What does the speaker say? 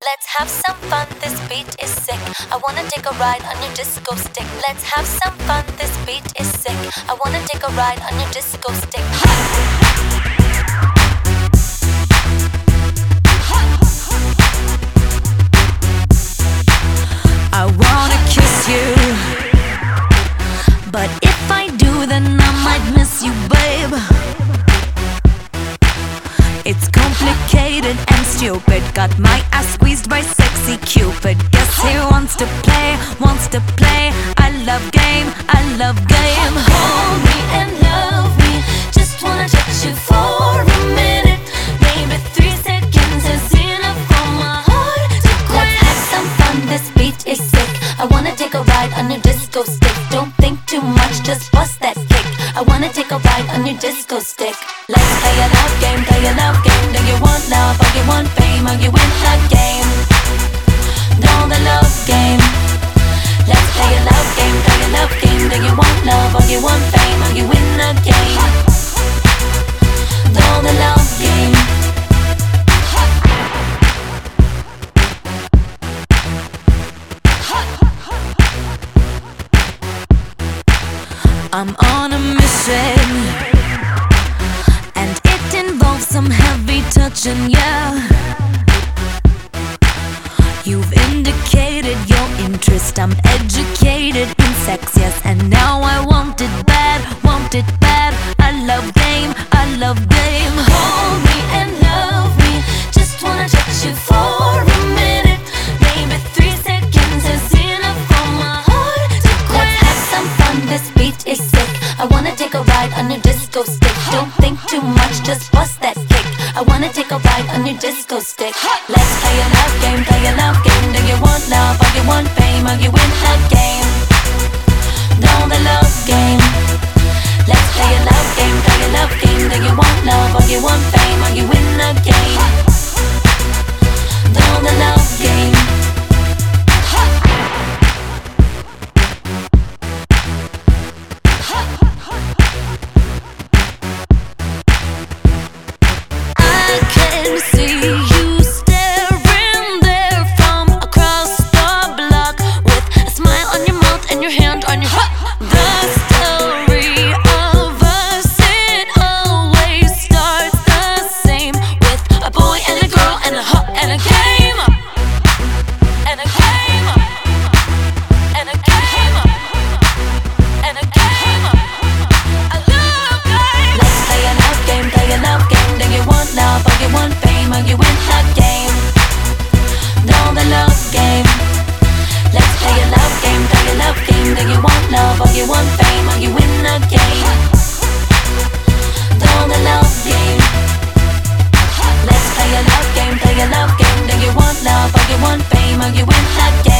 Let's have some fun, this beat is sick. I wanna take a ride on your disco stick. Let's have some fun, this beat is sick. I wanna take a ride on your disco stick. I wanna kiss you, but if I do, then I might miss you, babe. It's complicated and stupid. Got my ass squeezed by sexy Cupid. Guess he wants to play, wants to play. I love game, I love game. Hold me and love me. Just wanna touch you for a minute. Maybe 3 seconds is enough for my heart to quit. Let's have some fun, this beat is sick. I wanna take a ride on your disco stick. Don't think too much, just bust that kick. I wanna take a ride on your disco stick. Let's play a love game, play a love game. Do you want love or you want fame? Or you win the game? Know the love game. Let's play a love game, play a love game. Do you want love or you want fame? Or you win the game? Know the love game. I'm on a mission, and it involves some heavy touching, yeah. You've indicated your interest. I'm educated in sex, yes, and now I want it bad, want it bad. I love game, I love game. Hold me and love me. Just wanna touch you for a minute. Maybe 3 seconds is enough for my heart to quit. Let's have some fun, this beat is sick. I wanna take a ride on your disco stick. Don't think too much, just bust that kick. I wanna take a ride on your disco stick. Let's play a love game, play a love game. Do you want love or you want fame? Or you win the game? Know the love game. Let's play a love game, play a love game. Do you want love or you want fame? Or you win the game? Know the love game. I can see you staring there from across the block, with a smile on your mouth and your hand on your heart. The story of us, it always starts the same, with a boy and a girl and a hut and a game. And a game. And a game. And a game. I love game. Let's play a love game, play a love game. Do you want love or you want fame? Or you win the game? Know the love game. Let's play a love game, play a love game. Do you want love or you want fame? Or you win the game? Know the love game. Let's play a love game, play a love game. Do you want love or you want fame? Or you win the game?